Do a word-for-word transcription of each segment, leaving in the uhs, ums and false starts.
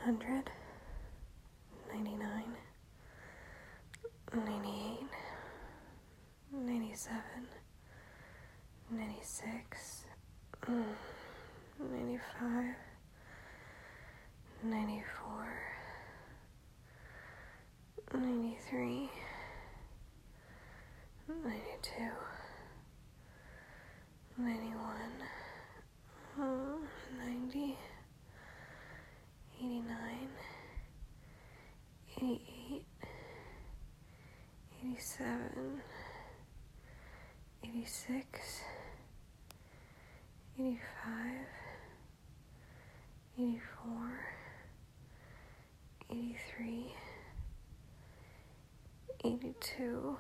hundred, ninety-nine, ninety-eight, ninety-seven, ninety-six, ninety-five, ninety-four, ninety-three, ninety-two, ninety-one, ninety, eighty-nine, eighty-eight, eighty-seven, eighty-six, eighty-five, eighty-four, eighty-three, eighty-two,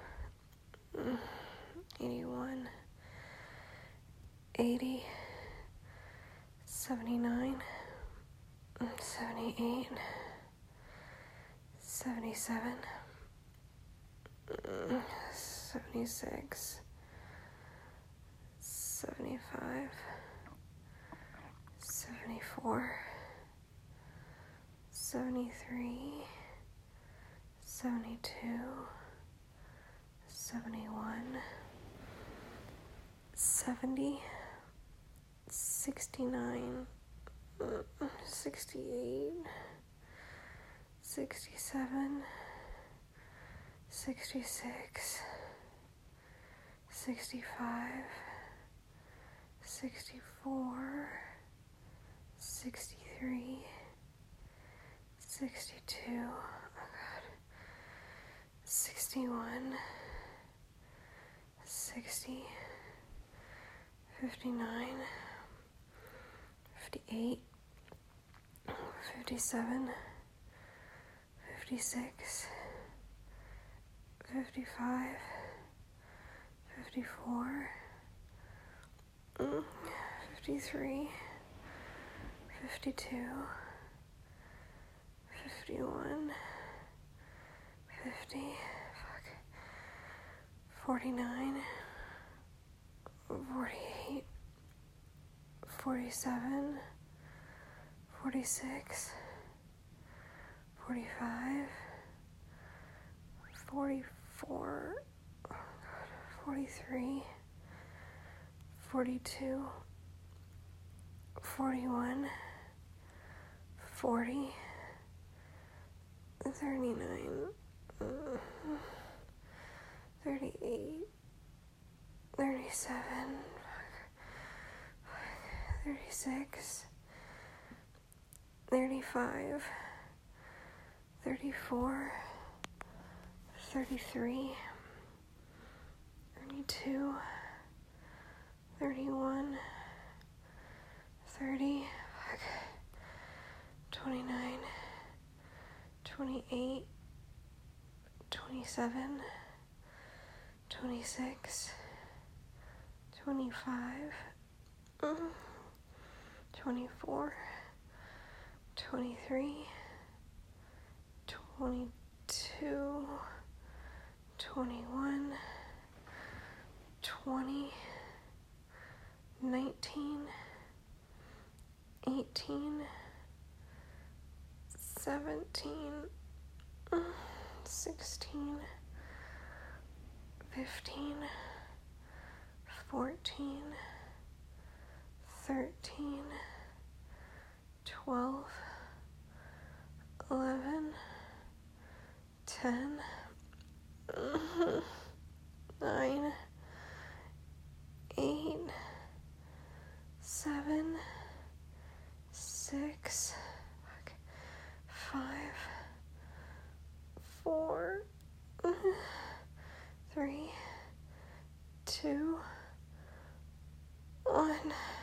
eighty-one, eighty, seventy-nine, seventy-eight, seventy-seven, seventy-six, seventy-five, seventy-four, seventy-three, seventy-two, seventy-one, seventy, sixty-nine, sixty-eight, sixty-seven, sixty-six, sixty-five, sixty-four, sixty-three, sixty-two, oh God, sixty-one, sixty, fifty-nine, fifty-eight, fifty-seven, fifty-six, fifty-five, fifty-four, fifty-three, fifty-two, fifty-one, fifty, fuck, forty-nine, forty-eight, forty-seven, forty-six, forty-five, forty-four, oh God, forty-three, forty-two, forty-one, forty, thirty-nine, thirty-eight, thirty-seven, thirty-six, thirty-five, thirty-four, thirty-three, thirty-two, thirty-one, thirty, twenty-nine, twenty-eight, twenty-seven, twenty-six, twenty-five, twenty-four, twenty-three, twenty-two, twenty-one, twenty, nineteen, eighteen, seventeen, sixteen, fifteen, fourteen, thirteen, twelve, eleven, ten, nine, eight, seven, six, five, four, three, two, one.